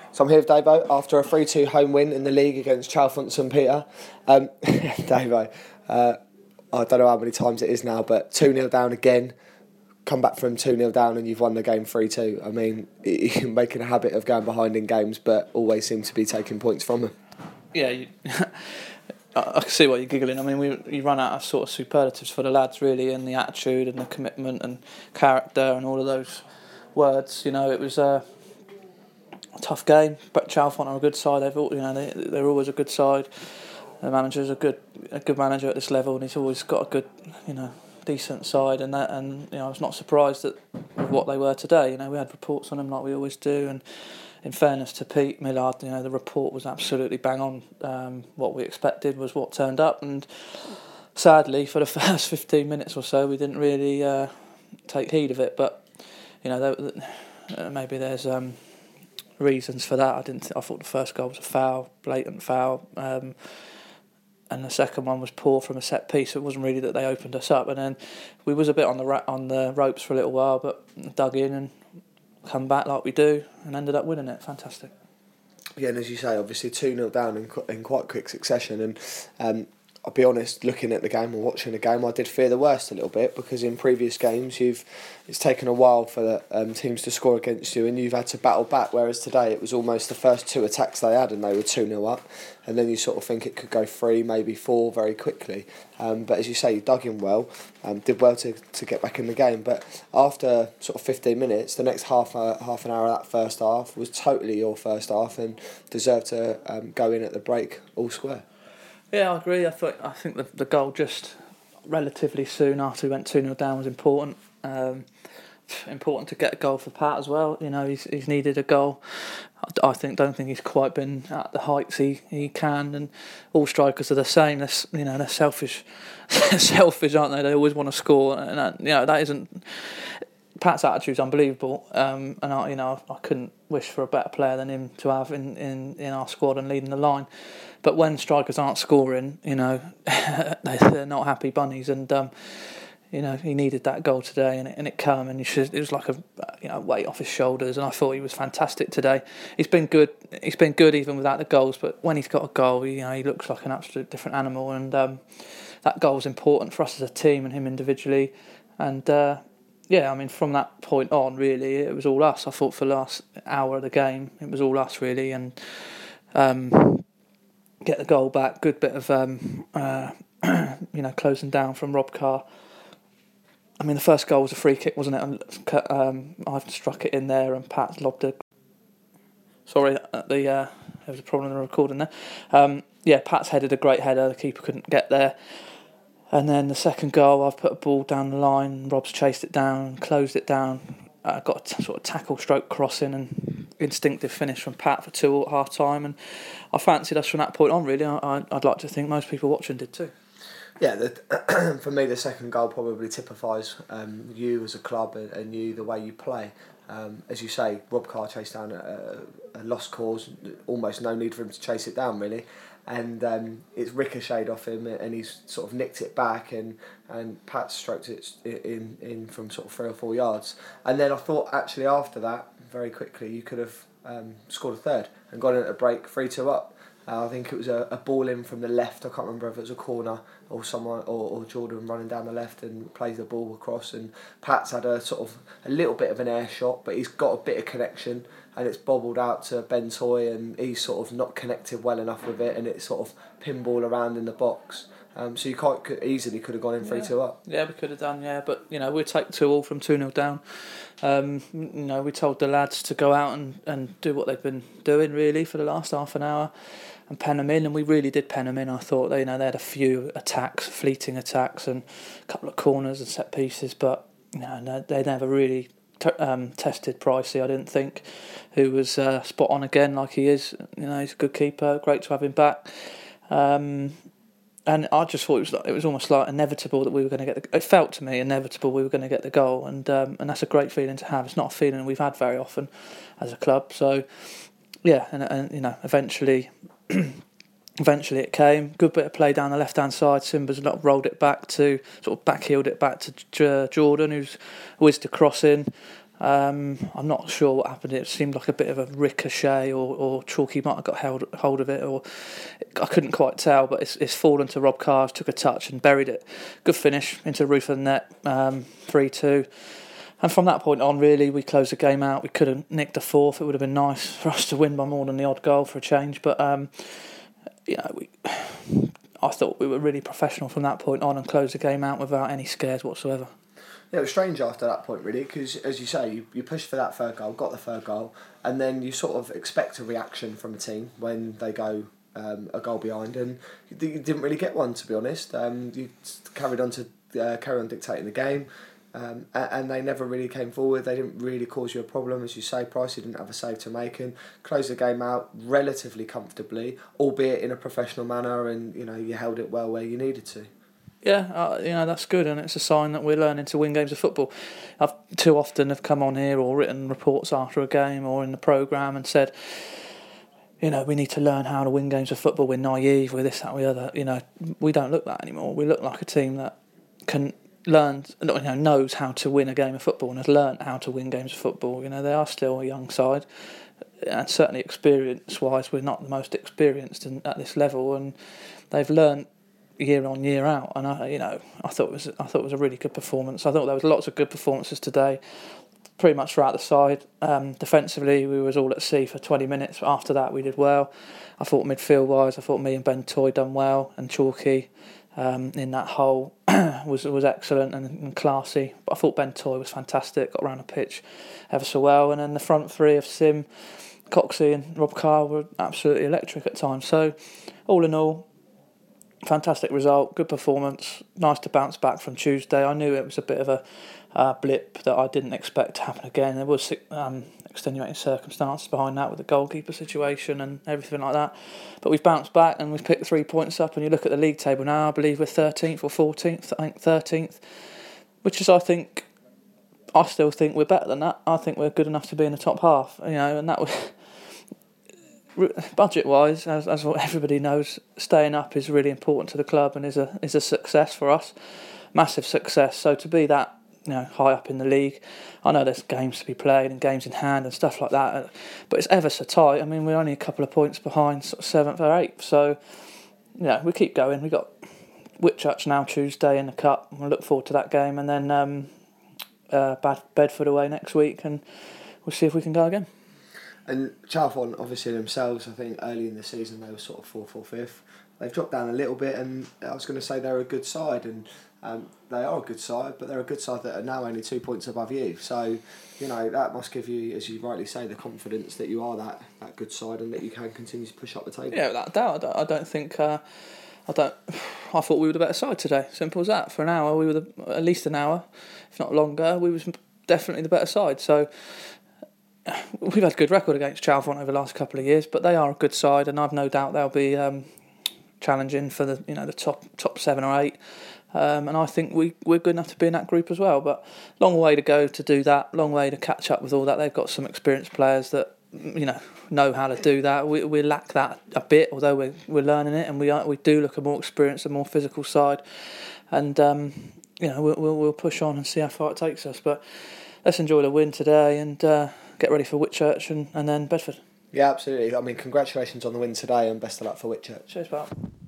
So I'm here with Davo after a 3-2 home win in the league against Chalfont St Peter. Davo, I don't know how many times it is now, but 2-0 down again. Come back from 2-0 down and you've won the game 3-2. I mean, you're making a habit of going behind in games, but always seem to be taking points from them. Yeah, I can see why you're giggling. I mean, you run out of sort of superlatives for the lads, really, and the attitude and the commitment and character and all of those words. You know, it was a tough game, but Chalfont are a good side. They're always a good side. The manager's a good manager at this level, and he's always got a good, decent side. And I was not surprised at what they were today. We had reports on them like we always do, and in fairness to Pete Millard, the report was absolutely bang on. What we expected was what turned up, and sadly, for the first 15 minutes or so, we didn't really take heed of it. But maybe there's reasons for that. I thought the first goal was a foul, blatant foul, and the second one was poor from a set piece. It wasn't really that they opened us up, and then we was a bit on the ropes for a little while, but dug in and come back like we do and ended up winning it. Fantastic. Yeah, and as you say, obviously 2-0 down in quite quick succession, and I'll be honest, looking at the game and watching the game, I did fear the worst a little bit, because in previous games it's taken a while for the teams to score against you, and you've had to battle back, whereas today it was almost the first two attacks they had and they were 2-0 up, and then you sort of think it could go 3, maybe 4 very quickly. But as you say, you dug in well, did well to get back in the game. But after sort of 15 minutes, the next half an hour of that first half was totally your first half and deserved to go in at the break all square. Yeah, I agree. I think the goal just relatively soon after we went 2-0 down was important. Important to get a goal for Pat as well. He's needed a goal. Don't think he's quite been at the heights he can, and all strikers are the same. They're selfish, aren't they? They always want to score, and that isn't. Pat's attitude's unbelievable, and I couldn't wish for a better player than him to have in our squad and leading the line. But when strikers aren't scoring, they're not happy bunnies, and he needed that goal today, and it came, and it was like a weight off his shoulders, and I thought he was fantastic today. He's been good even without the goals, but when he's got a goal, he looks like an absolute different animal, and that goal's important for us as a team and him individually, and from that point on, really, it was all us. I thought for the last hour of the game, it was all us, really, and get the goal back. Good bit of closing down from Rob Carr. I mean, the first goal was a free kick, wasn't it? And I've struck it in there, and Pat lobbed a. Sorry, there was a problem in the recording there. Pat's headed a great header. The keeper couldn't get there. And then the second goal, I've put a ball down the line. Rob's chased it down, closed it down. Got a sort of tackle, stroke, crossing, and instinctive finish from Pat for 2 at half time. And I fancied us from that point on. Really, I'd like to think most people watching did too. Yeah, for me, the second goal probably typifies you as a club and you, the way you play. As you say, Rob Carr chased down a lost cause, almost no need for him to chase it down, really. And it's ricocheted off him, and he's sort of nicked it back, and Pat stroked it in from sort of 3 or 4 yards. And then I thought, actually, after that, very quickly, you could have scored a third and got in at a break 3-2 up. I think it was a ball in from the left. I can't remember if it was a corner or someone or Jordan running down the left and plays the ball across. And Pat's had a little bit of an air shot, but he's got a bit of connection, and it's bobbled out to Ben Toy, and he's sort of not connected well enough with it, and it's sort of pinball around in the box. So you quite easily could have gone in 3-2 up. Yeah, we could have done, but we'll take 2-2 from 2-0 down. We told the lads to go out and do what they've been doing, really, for the last half an hour and pen them in, and we really did pen them in. I thought they had a few attacks, fleeting attacks, and a couple of corners and set pieces, but they never really tested Pricey, I didn't think, who was spot on again like he is. He's a good keeper, great to have him back. And I just thought it was almost like inevitable that we were going to get it felt to me inevitable we were going to get the goal, and that's a great feeling to have. It's not a feeling we've had very often as a club. So and eventually it came. Good bit of play down the left hand side. Simba's rolled it back to backheeled it back to Jordan, who's whizzed a cross in. I'm not sure what happened. It seemed like a bit of a ricochet, or Chalky might have got hold of it, or I couldn't quite tell. But it's fallen to Rob Carr, took a touch and buried it. Good finish into the roof of the net, 3-2. And from that point on, really, we closed the game out. We could have nicked a fourth. It would have been nice for us to win by more than the odd goal for a change. But I thought we were really professional from that point on and closed the game out without any scares whatsoever. Yeah, it was strange after that point, really, because, as you say, you pushed for that third goal, got the third goal, and then you sort of expect a reaction from a team when they go a goal behind, and you didn't really get one, to be honest. You carried on dictating the game, and they never really came forward. They didn't really cause you a problem, as you say. Pricey didn't have a save to make, and closed the game out relatively comfortably, albeit in a professional manner, and you held it well where you needed to. Yeah, that's good, and it's a sign that we're learning to win games of football. I've too often have come on here or written reports after a game or in the programme and said, we need to learn how to win games of football. We're naive, we're this, that, we're the other. We don't look that anymore. We look like a team that can learn, knows how to win a game of football and has learned how to win games of football. They are still a young side, and certainly experience-wise, we're not the most experienced at this level, and they've learned year on, year out, and I thought it was a really good performance. I thought there was lots of good performances today, pretty much throughout the side. Defensively, we was all at sea for 20 minutes. After that, we did well. I thought midfield-wise, me and Ben Toy done well, and Chalky in that hole was excellent and classy. But I thought Ben Toy was fantastic, got around the pitch ever so well, and then the front three of Sim, Coxey and Rob Carr were absolutely electric at times. So, all in all, fantastic result, good performance, nice to bounce back from Tuesday. I knew it was a bit of a blip that I didn't expect to happen again. There was extenuating circumstances behind that with the goalkeeper situation and everything like that. But we've bounced back and we've picked 3 points up, and you look at the league table now, I believe we're 13th or 14th, I think 13th, which is, I still think we're better than that. I think we're good enough to be in the top half, and that was... Budget-wise, as everybody knows, staying up is really important to the club and is a success for us, massive success. So to be that high up in the league, I know there's games to be played and games in hand and stuff like that, but it's ever so tight. I mean, we're only a couple of points behind, sort of 7th or 8th. So we keep going. We got Whitchurch now Tuesday in the cup. We'll look forward to that game, and then Bedford away next week, and we'll see if we can go again. And Chalfont, obviously themselves, I think early in the season they were sort of 4th or 5th. They've dropped down a little bit, and I was going to say they're a good side, and they are a good side, but they're a good side that are now only 2 points above you. So, that must give you, as you rightly say, the confidence that you are that good side and that you can continue to push up the table. Yeah, without doubt. I don't think... I thought we were the better side today. Simple as that. For an hour, we were at least an hour, if not longer. We was definitely the better side. So... We've had a good record against Chalfont over the last couple of years, but they are a good side, and I've no doubt they'll be challenging for the top 7 or 8. And I think we're good enough to be in that group as well. But long way to go to do that. Long way to catch up with all that. They've got some experienced players that know how to do that. We lack that a bit, although we're learning it, and we do look a more experienced and more physical side. And we'll push on and see how far it takes us. But let's enjoy the win today and get ready for Whitchurch and then Bedford. Yeah, absolutely. I mean, congratulations on the win today and best of luck for Whitchurch. Cheers, pal.